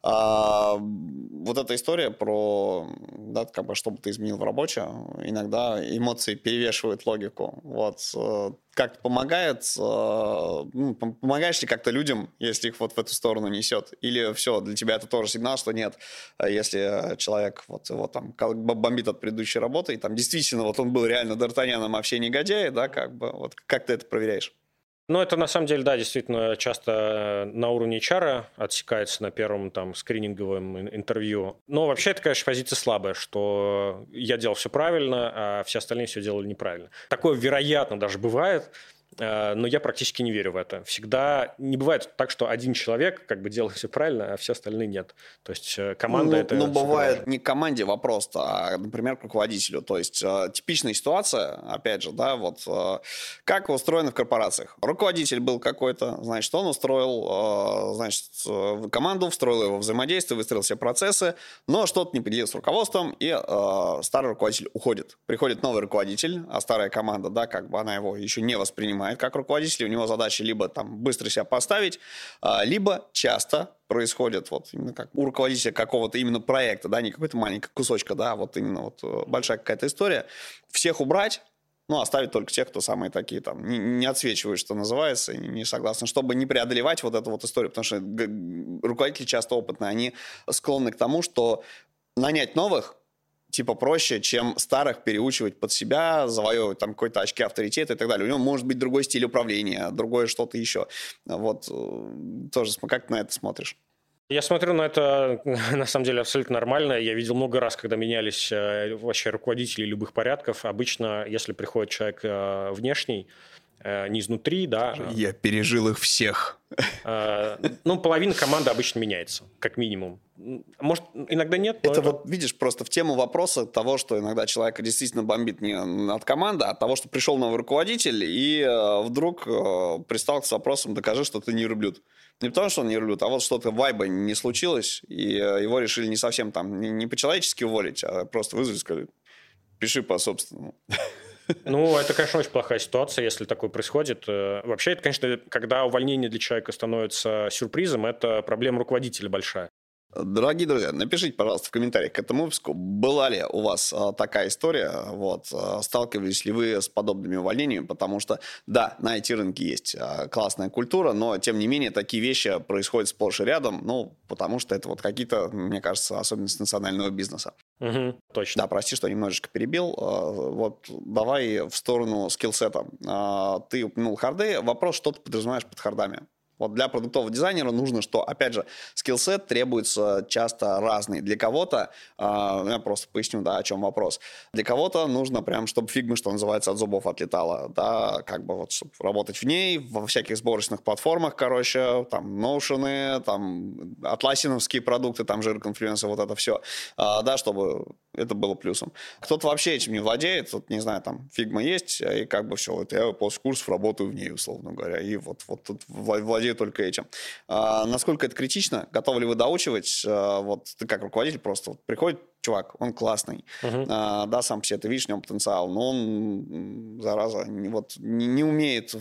Вот эта история про, да, как бы, что бы ты изменил в работе, иногда эмоции перевешивают логику. Вот. Как помогает, ну, помогаешь ли как-то людям, если их вот в эту сторону несет? Или все, для тебя это тоже сигнал, что нет, если человек вот его там бомбит от предыдущей работы, и там действительно вот он был реально Д'Артаньяном, а все негодяи, да, как бы, вот как ты это проверяешь? Ну, это на самом деле, да, действительно часто на уровне HR отсекается на первом там скрининговом интервью. Но вообще это, конечно, позиция слабая, что я делал все правильно, а все остальные все делали неправильно. Такое, вероятно, даже бывает, но я практически не верю в это. Всегда не бывает так, что один человек как бы делает все правильно, а все остальные нет. То есть команда это... Ну, бывает не к команде вопрос, а, например, к руководителю. То есть типичная ситуация, опять же, да, вот как устроено в корпорациях. Руководитель был какой-то, значит, он устроил, значит, команду, встроил его взаимодействие, выстроил все процессы, но что-то не поделил с руководством, и старый руководитель уходит. Приходит новый руководитель, а старая команда, да, как бы она его еще не воспринимает как руководитель, у него задача либо там быстро себя поставить, либо часто происходит вот именно как у руководителя какого-то именно проекта, да, не какой-то маленького кусочка, да, вот именно вот большая какая-то история, всех убрать, ну, оставить только тех, кто самые такие там не отсвечивают, что называется, не согласны, чтобы не преодолевать вот эту вот историю, потому что руководители часто опытные, они склонны к тому, что нанять новых типа проще, чем старых переучивать под себя, завоевывать там какой-то очки авторитета и так далее. У него может быть другой стиль управления, другое что-то еще. Вот тоже как ты на это смотришь? Я смотрю на это, на самом деле, абсолютно нормально. Я видел много раз, когда менялись вообще руководители любых порядков. Обычно, если приходит человек внешний, не изнутри, да. Я пережил их всех. Ну, половина команды обычно меняется, как минимум. Может, иногда нет. Это вот, видишь, просто в тему вопроса того, что иногда человека действительно бомбит не от команды, а от того, что пришел новый руководитель и вдруг пристал с вопросом «докажи, что ты не верблюд». Не потому, что он не верблюд, а вот что-то вайба не случилось, и его решили не совсем там, не по-человечески уволить, а просто вызвали и сказали «пиши по-собственному». Ну, это, конечно, очень плохая ситуация, если такое происходит. Вообще, это, конечно, когда увольнение для человека становится сюрпризом, это проблема руководителя большая. Дорогие друзья, напишите, пожалуйста, в комментариях к этому выпуску, была ли у вас такая история, сталкивались ли вы с подобными увольнениями, потому что, да, на IT-рынке есть классная культура, но, тем не менее, такие вещи происходят сплошь и рядом, потому что это вот какие-то, мне кажется, особенности национального бизнеса. Угу, точно. Да, прости, что немножечко перебил. Вот давай в сторону скиллсета. Ты упомянул харды. Вопрос, что ты подразумеваешь под хардами? Вот для продуктового дизайнера нужно, что, опять же, скиллсет требуется часто разный. Для кого-то, я просто поясню, да, о чем вопрос. Для кого-то нужно прям, чтобы фигма, что называется, от зубов отлетала, да, как бы вот, чтобы работать в ней, во всяких сборочных платформах, короче, там, Notion, там, атласиновские продукты, там, Jira, Confluence, вот это все, да, чтобы это было плюсом. Кто-то вообще этим не владеет, вот, не знаю, там, фигма есть, и как бы все, вот я после курсов работаю в ней, условно говоря, и вот тут владею только этим. Насколько это критично? Готовы ли вы доучивать? Вот ты как руководитель просто вот приходит чувак, он классный, да, сам по себе ты видишь в нем потенциал, но он, зараза, не умеет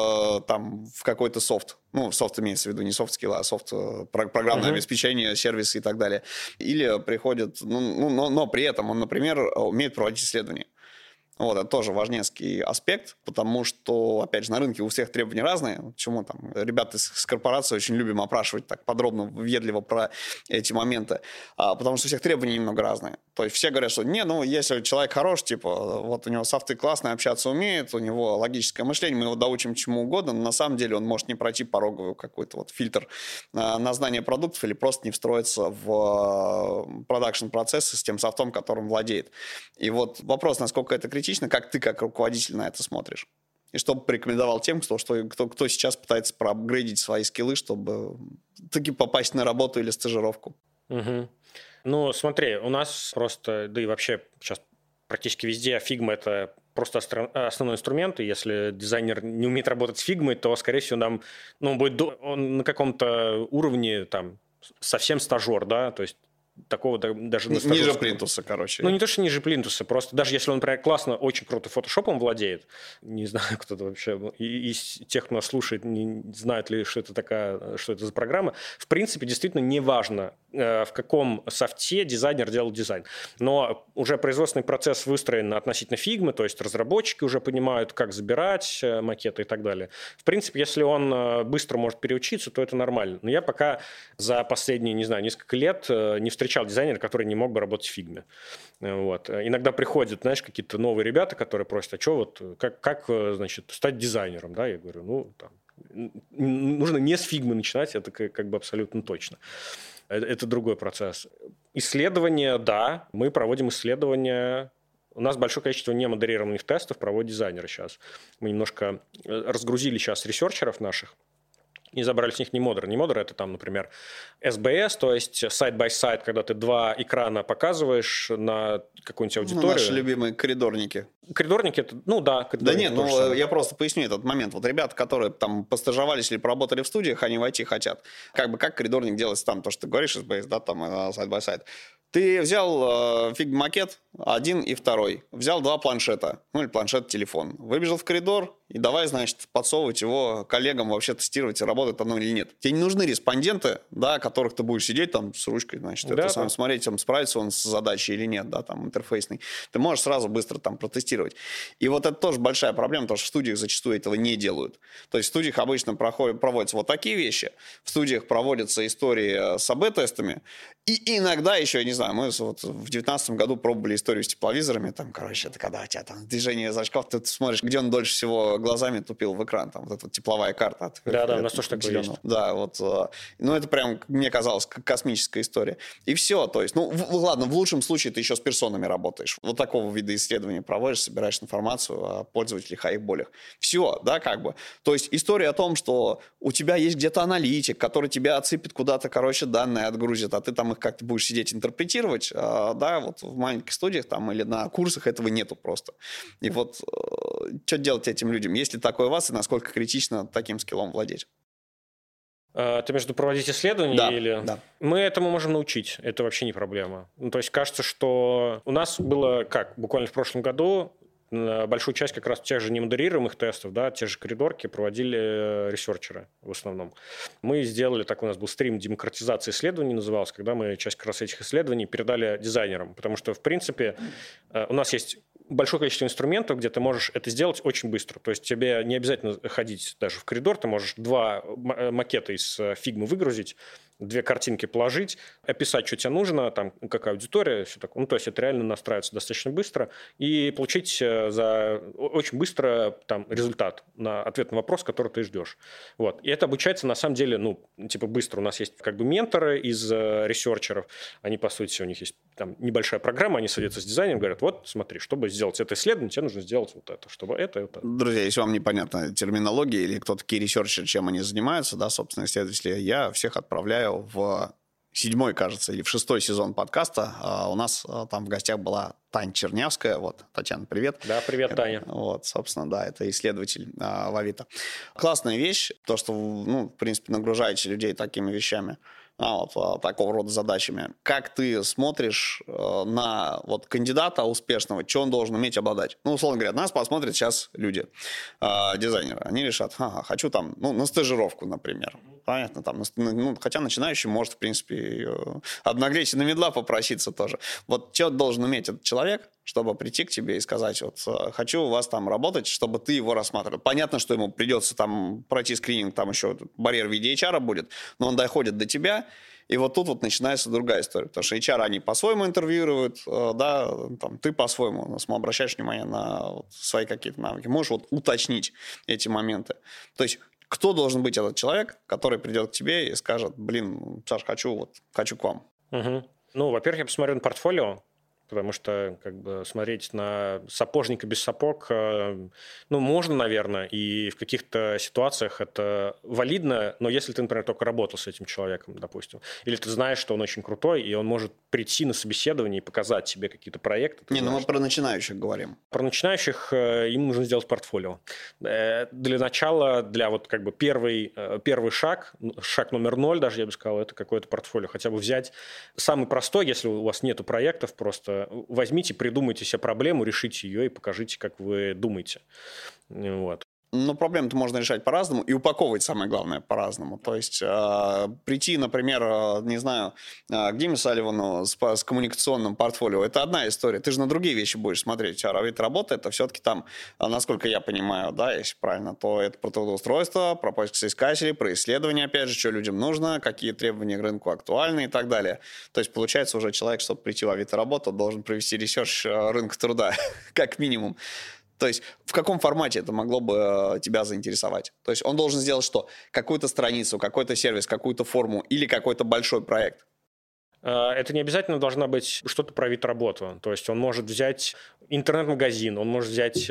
в какой-то софт. Ну, софт имеется в виду не софт-скилл, а программное обеспечение, сервисы и так далее. Или приходит, но при этом он, например, умеет проводить исследования. Вот, это тоже важнецкий аспект, потому что, опять же, на рынке у всех требования разные. Почему там ребята с корпорации очень любим опрашивать так подробно, въедливо про эти моменты, потому что у всех требования немного разные. То есть все говорят, что если человек хорош, типа, вот у него софты классные, общаться умеет, у него логическое мышление, мы его доучим чему угодно, но на самом деле он может не пройти пороговый какой-то вот фильтр на знание продуктов или просто не встроиться в продакшн-процессы с тем софтом, которым владеет. И вот вопрос, насколько это критично, как ты, как руководитель, на это смотришь? И что бы порекомендовал тем, кто сейчас пытается проапгрейдить свои скиллы, чтобы таки попасть на работу или стажировку? Угу. Ну, смотри, у нас просто, да и вообще сейчас практически везде Figma – это просто основной инструмент, и если дизайнер не умеет работать с Figma, то, скорее всего, будет он на каком-то уровне там совсем стажер, да, то есть такого даже... Ниже плинтуса, короче. Ну, не то, что ниже плинтуса, просто даже если он, например, классно, очень круто фотошопом владеет, не знаю, кто-то вообще из тех, кто нас слушает, не знает ли, что это за программа, в принципе, действительно не важно, в каком софте дизайнер делал дизайн. Но уже производственный процесс выстроен относительно Figma, то есть разработчики уже понимают, как забирать макеты и так далее. В принципе, если он быстро может переучиться, то это нормально. Но я пока за последние, не знаю, несколько лет не встречал дизайнера, который не мог бы работать в Figma. Вот. Иногда приходят, знаешь, какие-то новые ребята, которые просят, как значит, стать дизайнером, да? Я говорю, нужно не с Figma начинать, это как бы абсолютно точно. Это другой процесс. Исследования, да, мы проводим исследования. У нас большое количество немодерированных тестов проводят дизайнеры сейчас. Мы немножко разгрузили сейчас ресерчеров наших и забрали с них немодер. Немодер – это там, например, SBS, то есть side-by-side, когда ты два экрана показываешь на какую-нибудь аудиторию. Наши любимые коридорники. Коридорники – это, коридорники. Да нет, я просто поясню этот момент. Вот ребята, которые там постажировались или поработали в студиях, они войти хотят. Как коридорник делается там, то, что ты говоришь, SBS, да, там side-by-side. Ты взял фиг-макет, один и второй. Взял два планшета, или планшет-телефон. Выбежал в коридор и давай, значит, подсовывать его коллегам, вообще тестировать, работает оно или нет. Тебе не нужны респонденты, да, которых ты будешь сидеть там с ручкой, значит, смотреть, справится он с задачей или нет, да, там, интерфейсный. Ты можешь сразу быстро там протестировать. И вот это тоже большая проблема, потому что в студиях зачастую этого не делают. То есть в студиях обычно проводятся вот такие вещи, в студиях проводятся истории с АБ-тестами, И иногда еще, я не знаю, мы вот в 19 году пробовали историю с тепловизорами, там, короче, это когда у тебя там движение зрачков, ты смотришь, где он дольше всего глазами тупил в экран, там, вот эта вот тепловая карта. Да, у нас тоже такое есть. Да, вот, ну, это прям, мне казалось, космическая история. И все, то есть, ну, ладно, в лучшем случае ты еще с персонами работаешь, вот такого вида исследований проводишь, собираешь информацию о пользователях, о их болях. Все, да, как бы. То есть, история о том, что у тебя есть где-то аналитик, который тебя отсыпет куда-то, короче, данные отгрузит, а ты там их как-то будешь сидеть интерпретировать, да, вот в маленьких студиях там или на курсах этого нету просто. И вот что делать этим людям, если такое у вас, и насколько критично таким скиллом владеть? Ты между проводить исследования да, или... Да. Мы этому можем научить, это вообще не проблема. Ну, то есть кажется, что у нас было как, буквально в прошлом году большую часть как раз тех же немодерируемых тестов, да, те же коридорки проводили ресерчеры в основном. Мы сделали, так у нас был стрим демократизации исследований назывался, когда мы часть как раз этих исследований передали дизайнерам, потому что, в принципе, у нас есть большое количество инструментов, где ты можешь это сделать очень быстро. То есть тебе не обязательно ходить даже в коридор, ты можешь 2 макета из фигмы выгрузить, 2 картинки положить, описать, что тебе нужно, там, какая аудитория, все такое. Ну, то есть это реально настраивается достаточно быстро и получить очень быстро там, результат на ответ на вопрос, который ты ждешь. Вот. И это обучается на самом деле, ну, типа быстро. У нас есть как бы менторы из ресерчеров, они, по сути, у них есть там небольшая программа, они садятся с дизайнером, говорят, вот, смотри, чтобы сделать это исследование, тебе нужно сделать вот это, чтобы это. Друзья, если вам непонятна терминология или кто такие ресерчеры, чем они занимаются, да, собственно, исследователи, я всех отправляю в 7-й, кажется, или в 6-й сезон подкаста. У нас там в гостях была Таня Чернявская. Вот, Татьяна, привет. Да, привет, Таня. Вот, собственно, да, это исследователь в Авито. Классная вещь, то, что, ну, в принципе, нагружаете людей такими вещами, вот такого рода задачами. Как ты смотришь на вот кандидата успешного, что он должен уметь обладать? Ну, условно говоря, нас посмотрят сейчас люди, дизайнеры. Они решат, хочу там, ну, на стажировку, например. Понятно, там, ну, хотя начинающий может, в принципе, обнаглеть и на медла попроситься тоже. Вот что должен уметь этот человек, чтобы прийти к тебе и сказать, вот, хочу у вас там работать, чтобы ты его рассматривал. Понятно, что ему придется там пройти скрининг, там еще барьер в виде HR будет, но он доходит до тебя, и вот тут вот начинается другая история, потому что HR они по-своему интервьюируют, да, там, ты по-своему, обращаешь внимание на вот свои какие-то навыки. Можешь вот уточнить эти моменты. То есть кто должен быть этот человек, который придет к тебе и скажет, блин, Саш, хочу к вам. Угу. Ну, во-первых, я посмотрю на портфолио, потому что как бы смотреть на сапожника без сапог, ну, можно, наверное, и в каких-то ситуациях это валидно, но если ты, например, только работал с этим человеком, допустим, или ты знаешь, что он очень крутой, и он может прийти на собеседование и показать тебе какие-то проекты. Ну мы про начинающих говорим. Про начинающих им нужно сделать портфолио. Для начала, для вот как бы первый шаг номер 0, даже я бы сказал, это какое-то портфолио. Хотя бы взять самый простой, если у вас нету проектов, просто возьмите, придумайте себе проблему, решите ее и покажите, как вы думаете. Вот. Но проблему-то можно решать по-разному и упаковывать, самое главное, по-разному. То есть прийти, например, не знаю, к Диме Салливану с коммуникационным портфолио, это одна история. Ты же на другие вещи будешь смотреть. А ведь работа, это все-таки там, насколько я понимаю, да, если правильно, то это про трудоустройство, про поиск соискателей, про исследование, опять же, что людям нужно, какие требования к рынку актуальны и так далее. То есть, получается, уже человек, чтобы прийти в Авито работу, должен провести ресерч рынка труда, как минимум. То есть в каком формате это могло бы тебя заинтересовать? То есть он должен сделать что? Какую-то страницу, какой-то сервис, какую-то форму или какой-то большой проект? Это не обязательно должна быть что-то про вид работы. То есть он может взять интернет-магазин, он может взять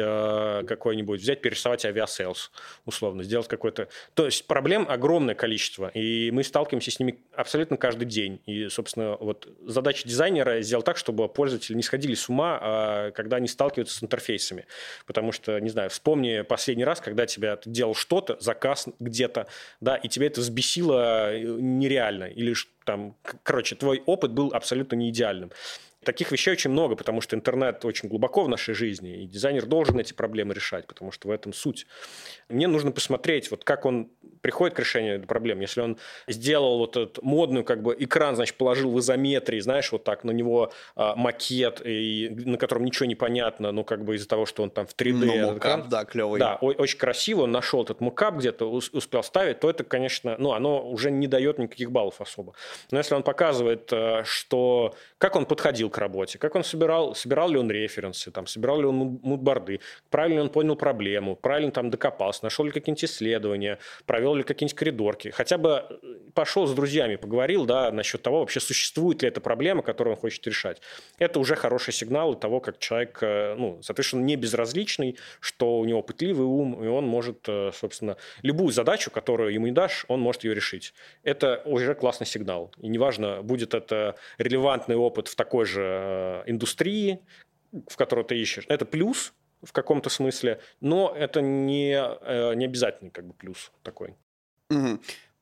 взять, перерисовать авиасейлс, условно, сделать какой-то... То есть проблем огромное количество, и мы сталкиваемся с ними абсолютно каждый день. И, собственно, вот задача дизайнера сделать так, чтобы пользователи не сходили с ума, когда они сталкиваются с интерфейсами. Потому что, не знаю, вспомни последний раз, когда ты делал что-то, заказ где-то, да, и тебя это взбесило нереально, или там, короче, твой опыт был абсолютно не идеальным. таких вещей очень много, потому что интернет очень глубоко в нашей жизни, и дизайнер должен эти проблемы решать, потому что в этом суть. Мне нужно посмотреть, вот как он приходит к решению этой проблемы. Если он сделал вот этот модный как бы экран, значит, положил в изометрии, знаешь, вот так, на него макет, и, на котором ничего не понятно, ну, как бы из-за того, что он там в 3D. Ну, мокап, да, клевый. Да, очень красиво, он нашел этот мокап где-то, успел ставить, то это, конечно, ну, оно уже не дает никаких баллов особо. Но если он показывает, что как он подходил к работе, как он собирал ли он референсы, там, собирал ли он мудборды, правильно ли он понял проблему, правильно там докопался, нашел ли какие-нибудь исследования, провел ли какие-нибудь коридорки, хотя бы пошел с друзьями, поговорил, да, насчет того, вообще существует ли эта проблема, которую он хочет решать. Это уже хороший сигнал того, как человек, ну, соответственно, не безразличный, что у него пытливый ум, и он может, собственно, любую задачу, которую ему не дашь, он может ее решить. Это уже классный сигнал. И неважно, будет это релевантный опыт в такой же индустрии, в которой ты ищешь. Это плюс в каком-то смысле, но это не обязательный как бы плюс такой. Угу.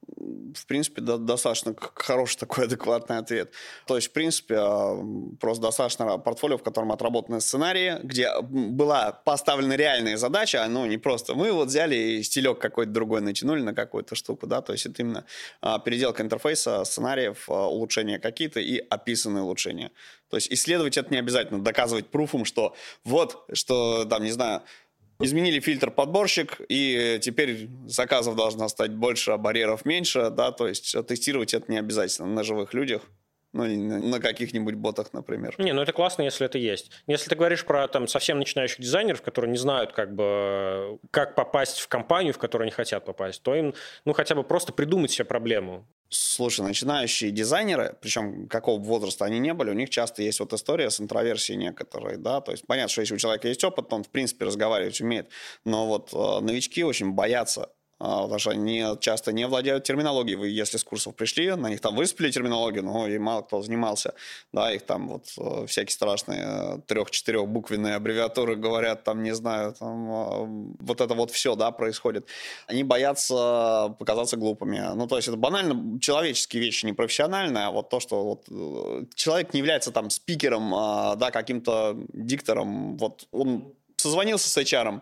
В принципе, достаточно хороший такой адекватный ответ. То есть, в принципе, просто достаточно портфолио, в котором отработаны сценарии, где была поставлена реальная задача, ну, не просто мы вот взяли и стилек какой-то другой натянули на какую-то штуку, да, то есть это именно переделка интерфейса, сценариев, улучшения какие-то и описанные улучшения. То есть исследовать это не обязательно, доказывать пруфом, что вот, что там, не знаю, изменили фильтр подборщик, и теперь заказов должно стать больше, а барьеров меньше, да, то есть тестировать это не обязательно на живых людях, ну, или на каких-нибудь ботах, например. Не, ну это классно, если это есть. Если ты говоришь про там совсем начинающих дизайнеров, которые не знают, как бы, как попасть в компанию, в которую они хотят попасть, то им, ну, хотя бы просто придумать себе проблему. Слушай, начинающие дизайнеры, причем какого возраста они не были, у них часто есть вот история с интроверсией некоторой, да, то есть понятно, что если у человека есть опыт, то он, в принципе, разговаривать умеет, но вот новички очень боятся, потому что они часто не владеют терминологией. Вы, если с курсов пришли, на них там выспели терминологию, но и мало кто занимался. Да, их там вот всякие страшные 3-4 буквенные аббревиатуры говорят, там, не знаю, там вот это вот все, да, происходит. Они боятся показаться глупыми. Ну, то есть это банально человеческие вещи, не профессиональные, а вот то, что вот человек не является там спикером, да, каким-то диктором. Вот он созвонился с HR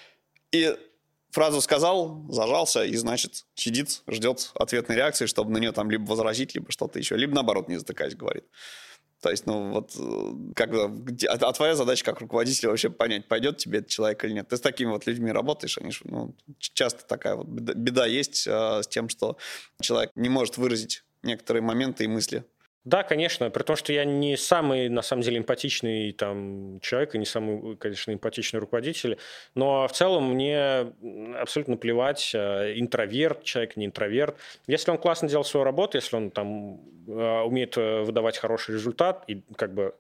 и фразу сказал, зажался и, значит, сидит, ждет ответной реакции, чтобы на нее там либо возразить, либо что-то еще, либо наоборот не затыкать, говорит. То есть, ну вот, а твоя задача как руководителя вообще понять, пойдет тебе этот человек или нет. Ты с такими вот людьми работаешь, они, ну, часто такая вот беда есть с тем, что человек не может выразить некоторые моменты и мысли. Да, конечно, при том, что я не самый, на самом деле, эмпатичный там человек и не самый, конечно, эмпатичный руководитель, но в целом мне абсолютно плевать, интроверт человек, не интроверт. Если он классно делал свою работу, если он там умеет выдавать хороший результат и как бы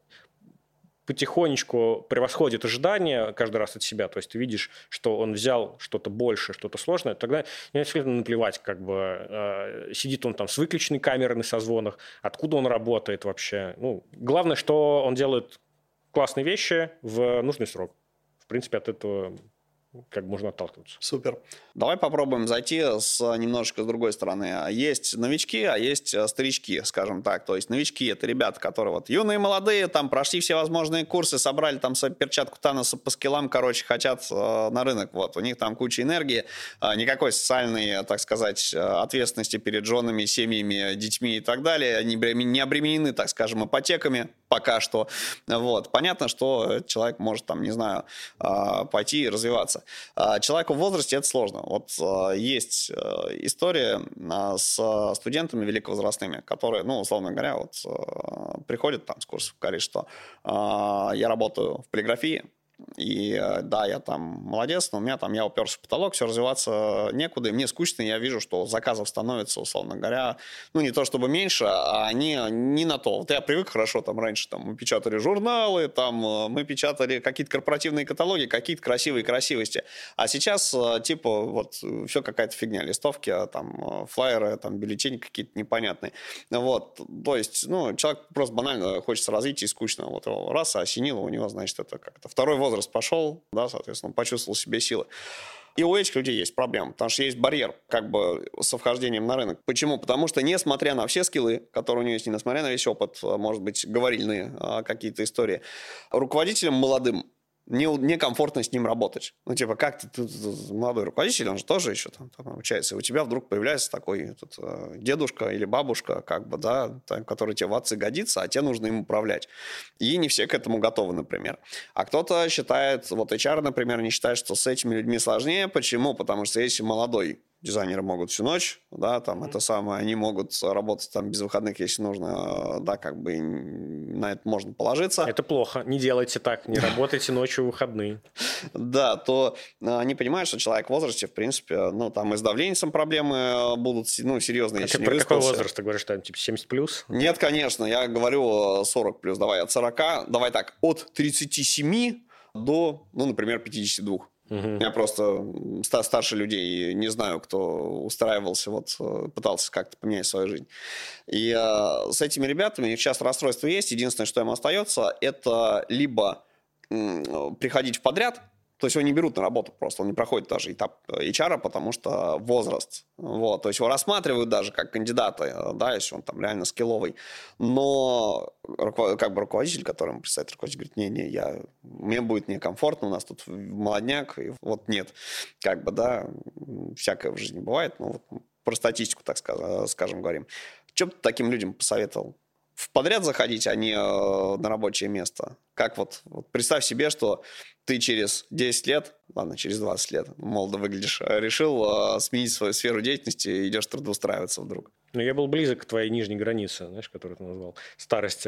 потихонечку превосходит ожидания каждый раз от себя, то есть ты видишь, что он взял что-то большее, что-то сложное, тогда мне абсолютно наплевать, как бы сидит он там с выключенной камерой на созвонах, откуда он работает вообще. Ну, главное, что он делает классные вещи в нужный срок. В принципе, от этого как можно отталкиваться. Супер. Давай попробуем зайти немножечко с другой стороны. Есть новички, а есть старички, скажем так. То есть новички — это ребята, которые вот юные, молодые, там прошли все возможные курсы, собрали там свою перчатку Таноса по скиллам, короче, хотят на рынок. Вот. У них там куча энергии, никакой социальной, так сказать, ответственности перед женами, семьями, детьми и так далее. Они не обременены, так скажем, ипотеками пока что. Вот. Понятно, что человек может там, не знаю, пойти и развиваться. Человеку в возрасте это сложно. Вот есть история с студентами великовозрастными, которые, ну, условно говоря, вот приходят там с курсов, говорят, что я работаю в полиграфии, и да, я там молодец, но у меня там, я уперся в потолок, все, развиваться некуда, и мне скучно, и я вижу, что заказов становится, условно говоря, ну, не то чтобы меньше, а они не на то. Вот я привык хорошо, там, раньше там мы печатали журналы, там мы печатали какие-то корпоративные каталоги, какие-то красивые красивости, а сейчас, типа, вот, все какая-то фигня, листовки, там, флайеры, там, бюллетени какие-то непонятные, вот, то есть, ну, человек просто банально хочется развития и скучно, вот его раз осенило, у него, значит, это как-то второй возраст пошел, да, соответственно, он почувствовал в себе силы. И у этих людей есть проблема, потому что есть барьер как бы со вхождением на рынок. Почему? Потому что несмотря на все скиллы, которые у него есть, несмотря на весь опыт, может быть, говорильные какие-то истории, руководителям молодым некомфортно с ним работать. Ну, типа, как ты молодой руководитель, он же тоже еще там обучается, и у тебя вдруг появляется такой дедушка или бабушка, как бы, да, который тебе в отцы годится, а тебе нужно им управлять. И не все к этому готовы, например. А кто-то считает, вот HR, например, не считает, что с этими людьми сложнее. Почему? Потому что если молодой дизайнеры могут всю ночь, да, там это самое, они могут работать там без выходных, если нужно, да, как бы на это можно положиться. Это плохо, не делайте так, не работайте ночью в выходные. Да, то они понимают, что человек в возрасте, в принципе, ну, там и с давлением проблемы будут, ну, серьезные, если не выспался. Про какой возраст ты говоришь, там, типа 70+? Нет, конечно, я говорю 40+, давай от 40, давай так, от 37 до, ну, например, 52. Я просто старше людей не знаю, кто устраивался, вот пытался как-то поменять свою жизнь. И с этими ребятами у них часто расстройство есть. Единственное, что им остается, это либо приходить в подряд, то есть его не берут на работу просто, он не проходит даже этап HR, потому что возраст. Вот. То есть его рассматривают даже как кандидата, да, если он там реально скилловый. Но как бы руководитель, которому представит руководитель, говорит, не-не, мне будет некомфортно, у нас тут молодняк, и вот нет. Как бы, да, всякое в жизни бывает, ну, вот про статистику, так скажем, говорим. Что бы ты таким людям посоветовал? В подряд заходить, а не на рабочее место. Как вот представь себе, что ты через 10 лет, ладно, через 20 лет, молодо выглядишь, решил сменить свою сферу деятельности и идешь трудоустраиваться вдруг. Ну, я был близок к твоей нижней границе, знаешь, которую ты назвал, старости.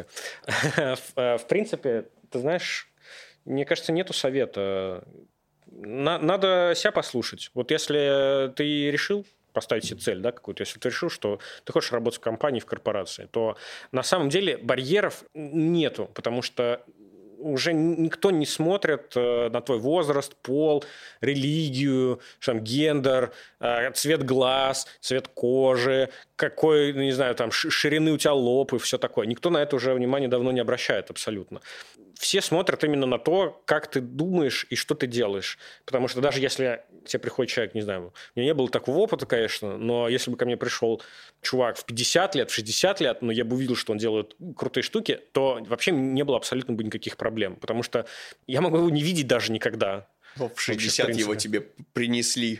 В принципе, ты знаешь, мне кажется, нету совета. Надо себя послушать. Вот если ты решил поставить себе цель, да, какую-то, если ты решил, что ты хочешь работать в компании, в корпорации, то на самом деле барьеров нету, потому что уже никто не смотрит на твой возраст, пол, религию, там, гендер, цвет глаз, цвет кожи, какой, не знаю, там, ширины у тебя лоб и все такое. Никто на это уже внимание давно не обращает абсолютно. Все смотрят именно на то, как ты думаешь и что ты делаешь. Потому что даже если к тебе приходит человек, не знаю, у меня не было такого опыта, конечно, но если бы ко мне пришел чувак в 50 лет, в 60 лет, но я бы увидел, что он делает крутые штуки, то вообще не было абсолютно бы никаких проблем. Потому что я могу его не видеть даже никогда. В 60 его тебе принесли.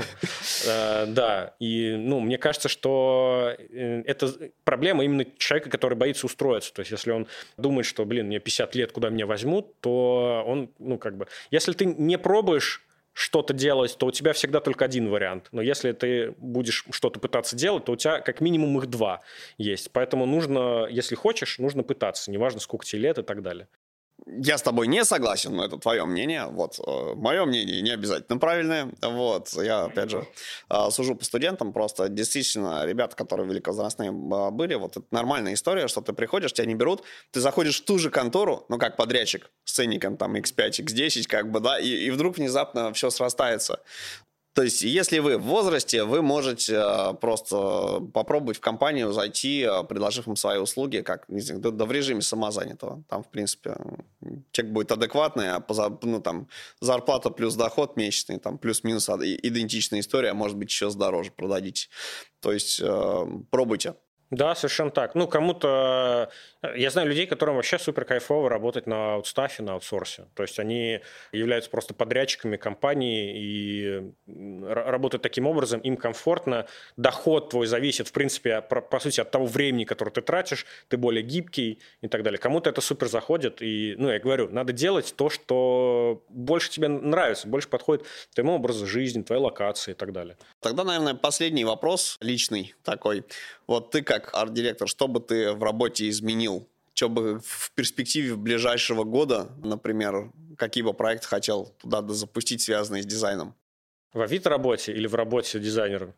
Да, и мне кажется, что это проблема именно человека, который боится устроиться. То есть, если он думает, что, мне 50 лет, куда меня возьмут, то он, если ты не пробуешь что-то делать, то у тебя всегда только один вариант. Но если ты будешь что-то пытаться делать, то у тебя как минимум их два есть. Поэтому нужно, если хочешь, нужно пытаться. Неважно, сколько тебе лет и так далее. Я с тобой не согласен, но это твое мнение. Вот. Мое мнение не обязательно правильное. Вот. Я, опять же, сужу по студентам. Просто действительно, ребята, которые великовозрастные были, вот это нормальная история, что ты приходишь, тебя не берут, ты заходишь в ту же контору, как подрядчик с ценником там X5, X10, как бы, да, и вдруг внезапно все срастается. То есть, если вы в возрасте, вы можете просто попробовать в компанию зайти, предложив им свои услуги, как, не знаю, да в режиме самозанятого. Там, в принципе, чек будет адекватный, а там, зарплата плюс доход месячный, там, плюс-минус идентичная история, а может быть, еще дороже продадите. То есть, пробуйте. Да, совершенно так. Кому-то... Я знаю людей, которым вообще супер кайфово работать на аутстафе, на аутсорсе. То есть они являются просто подрядчиками компании и работают таким образом, им комфортно. Доход твой зависит, в принципе, по сути, от того времени, которое ты тратишь, ты более гибкий и так далее. Кому-то это супер заходит. И, я говорю, надо делать то, что больше тебе нравится, больше подходит твоему образу жизни, твоей локации и так далее. Тогда, наверное, последний вопрос личный такой. Вот ты как арт-директор, что бы ты в работе изменил? Что бы в перспективе ближайшего года, например, какие бы проекты хотел туда запустить, связанные с дизайном? В Авито-работе или в работе дизайнера?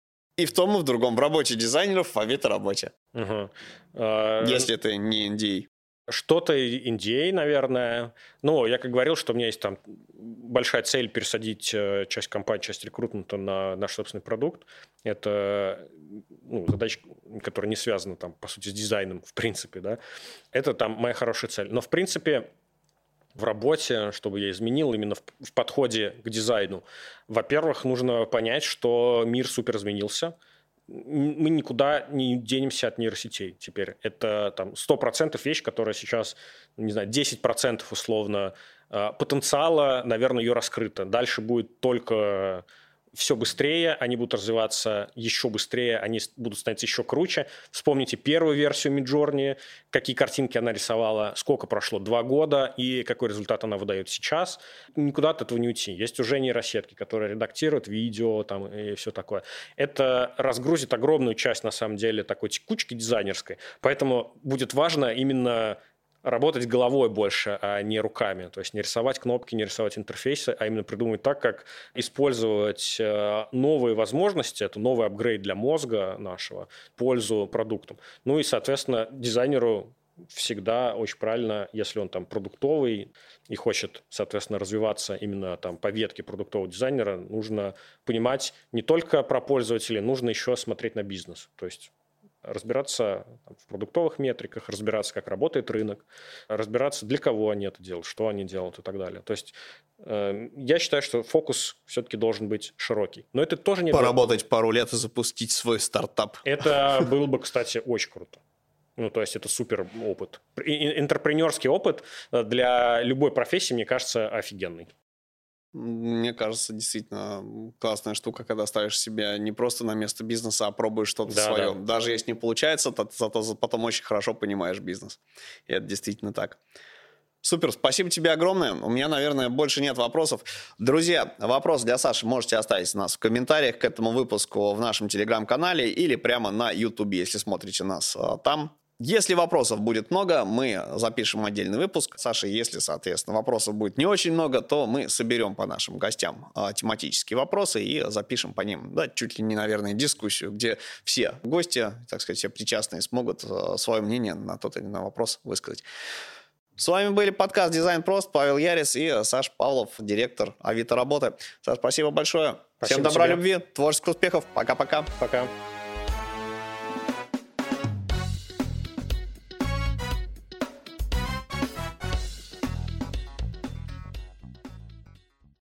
И в том, и в другом. В работе дизайнеров, в Авито-работе. Угу. Если это не NDA. Что-то NDA, наверное. Я как говорил, что у меня есть там большая цель пересадить часть компании, часть рекрутмента на наш собственный продукт. Это задача, которая не связана, там, по сути, с дизайном, в принципе. Да? Это там моя хорошая цель. Но, в принципе, в работе, чтобы я изменил именно в подходе к дизайну? Во-первых, нужно понять, что мир супер изменился. Мы никуда не денемся от нейросетей теперь. Это там 100% вещь, которая сейчас, не знаю, 10% условно потенциала, наверное, ее раскрыто. Дальше будет только все быстрее, они будут развиваться еще быстрее, они будут становиться еще круче. Вспомните первую версию Midjourney, какие картинки она рисовала, сколько прошло, 2 года, и какой результат она выдает сейчас. Никуда от этого не уйти. Есть уже нейросетки, которые редактируют видео там, и все такое. Это разгрузит огромную часть, на самом деле, такой текучки дизайнерской. Поэтому будет важно именно работать головой больше, а не руками. То есть не рисовать кнопки, не рисовать интерфейсы, а именно придумать так, как использовать новые возможности, это новый апгрейд для мозга нашего, в пользу продуктам. Ну и, соответственно, дизайнеру всегда очень правильно, если он там продуктовый и хочет, соответственно, развиваться именно там по ветке продуктового дизайнера, нужно понимать не только про пользователей, нужно еще смотреть на бизнес. То есть разбираться в продуктовых метриках, разбираться, как работает рынок, разбираться, для кого они это делают, что они делают и так далее. То есть я считаю, что фокус все-таки должен быть широкий. Но это тоже не... Поработать пару лет и запустить свой стартап. Это было бы, кстати, очень круто. Ну, то есть это супер опыт. Интерпренерский опыт для любой профессии, мне кажется, офигенный. Мне кажется, действительно классная штука, когда ставишь себя не просто на место бизнеса, а пробуешь что-то свое. Да. Даже если не получается, зато потом очень хорошо понимаешь бизнес. И это действительно так. Супер, спасибо тебе огромное. У меня, наверное, больше нет вопросов. Друзья, вопрос для Саши можете оставить у нас в комментариях к этому выпуску в нашем телеграм-канале или прямо на YouTube, если смотрите нас там. Если вопросов будет много, мы запишем отдельный выпуск. Саша, если, соответственно, вопросов будет не очень много, то мы соберем по нашим гостям тематические вопросы и запишем по ним, да, чуть ли не, наверное, дискуссию, где все гости, так сказать, все причастные смогут свое мнение на тот или иной вопрос высказать. С вами были подкаст «Дизайн прост», Павел Ярис и Саша Павлов, директор Авито Работы. Саш, спасибо большое. Спасибо. Всем добра, любви, творческих успехов. Пока-пока. Пока.